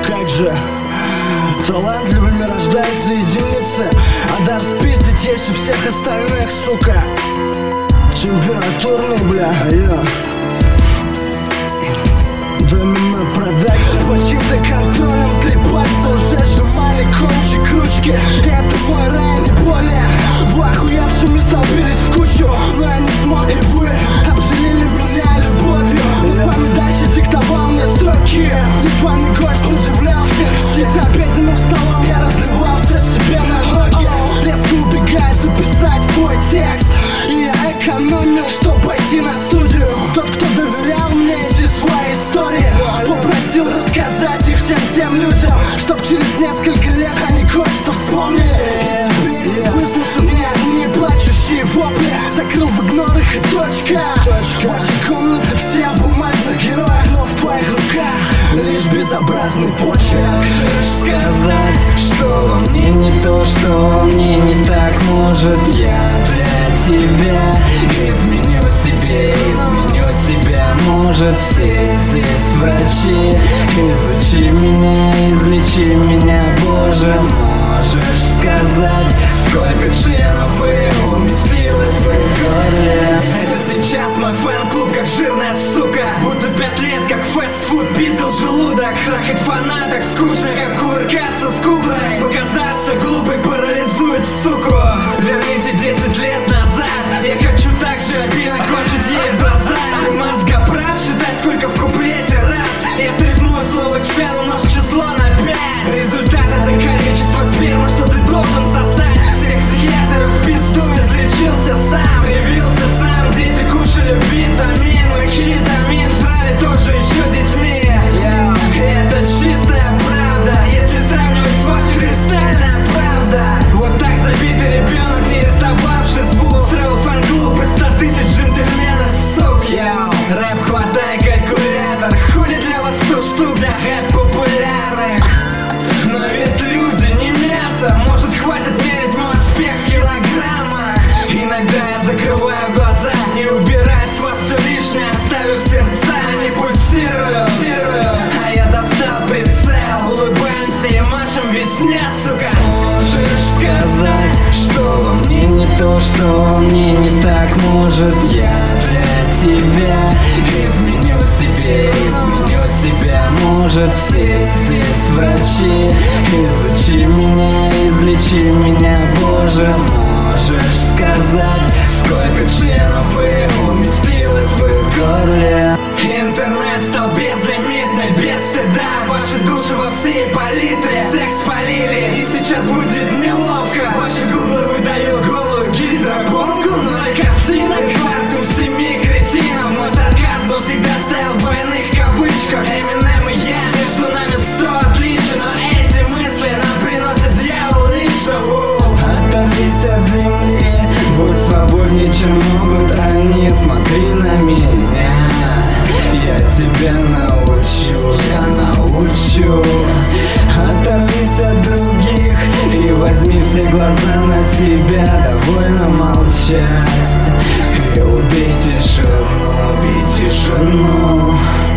как же талантливыми рождаются единицы, а дар спиздить есть у всех остальных, сука. Температурный, бля, ДММ продакшн. Под чьим-то контролем 3 пальца уже сжимали кончик ручки. Это мой рай, не более. В охуевшими столбились в кучу, но я не смог, и вы обделили меня любовью. Вами дальше диктовал мне строки. Незваный гость удивлял всех. За обеденным столом я разливал все себе на ноги, резко убегая записать свой текст. И я экономил, чтоб пойти на студию. Тот, кто доверял мне эти свои истории, попросил рассказать их всем тем людям, чтоб через несколько лет они кое-что вспомнили. И теперь, выслушав мне одни плачущие вопли, закрыл в игнор их и точка. Ваши комнаты все в бумажных героях, но в твоих руках лишь безобразный почерк. Сказать, что во мне не то, что во мне не так. Может, я для тебя изменю себя. Может, все здесь врачи. Изучи меня, излечи меня, Боже. Можешь сказать, сколько членов вы уместилось в горле. Это сейчас мой фэн-клуб, как жирная сука. Будто 5 лет, как фастфуд, пиздил желудок. Трахать фанаток скучно, как кувыркаться с куклой. Показаться глупой парализует суку. Верните 10 лет назад, я хочу так же обильно кончить ей в глаза. Ты мозгоправ, считай, сколько в куплете раз. Я срифмую слово член, умножь число на 5. Результат — это количество спермы, что ты должен сосать. Всех психиатров в пизду, излечился сам. Явился сам, дети кушали витамин. Мы кетамин жрали тоже еще детьми. Это чистая правда, если сравнивать с вашей кристальная правда. Вот так забитый ребенок, не издававший звук, строил фан-клуб из 100 тысяч джентльменов, сук. Рэп хватай калькулятор, хули для вас 100 штук для рэп популярных. Но ведь люди не мясо, может хватит мерить мой успех в килограммах. Иногда я закрываю глаза, не убирая с вас все лишнее, оставив сердца, не пульсирую. А я достал прицел, улыбаемся и машем весне, сука. Можешь сказать, что во мне не то, что во мне не так. Может, я для тебя изменю себя. Может, все здесь врачи. Изучи меня, излечи меня, Боже. Можешь сказать, сколько членов вы уместилось в горле. Интернет стал безлимитный, без стыда. Ваши души во всей палитре. Секс спалили, и сейчас будет неловко. Ваши гуглы выдают голую гидропонку. Но и картина кварту 7 кретинов. Мой сарказм был всегда стоял в двойных кавычках. Эминем и я, между нами 100 отличий. Но эти мысли нам приносят дьявол лишь. Оторвись от земли, будь свободнее, чем могут они. Смотри на меня, я тебя научу. Оторвись от других и возьми все глаза на себя. Довольно молчать и убей тишину.